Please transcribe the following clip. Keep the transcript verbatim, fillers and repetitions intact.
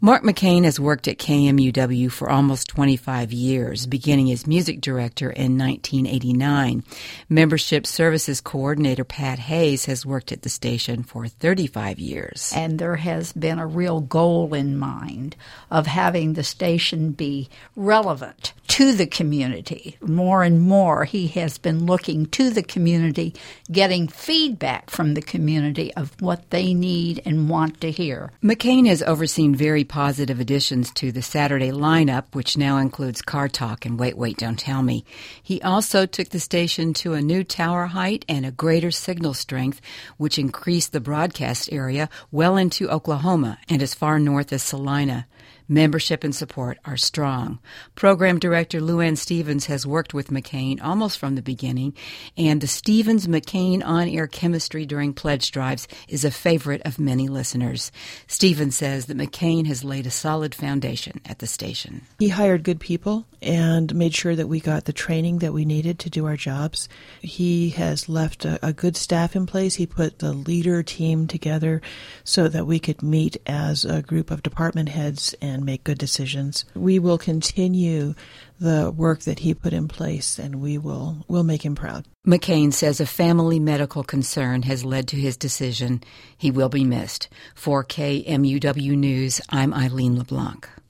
Mark McCain has worked at K M U W for almost twenty-five years, beginning as music director in nineteen eighty-nine. Membership Services Coordinator Pat Hayes has worked at the station for thirty-five years. And there has been a real goal in mind of having the station be relevant to the community. More and more, he has been looking to the community, getting feedback from the community of what they need and want to hear. McCain has overseen very positive additions to the Saturday lineup, which now includes Car Talk and Wait, Wait, Don't Tell Me. He also took the station to a new tower height and a greater signal strength, which increased the broadcast area well into Oklahoma and as far north as Salina. Membership and support are strong. Program Director Luann Stevens has worked with McCain almost from the beginning, and the Stevens-McCain on-air chemistry during pledge drives is a favorite of many listeners. Stevens says that McCain has laid a solid foundation at the station. He hired good people and made sure that we got the training that we needed to do our jobs. He has left a, a good staff in place. He put the leader team together so that we could meet as a group of department heads and make good decisions. We will continue the work that he put in place, and we will will make him proud. McCain says a family medical concern has led to his decision. He will be missed. For K M U W News, I'm Eileen LeBlanc.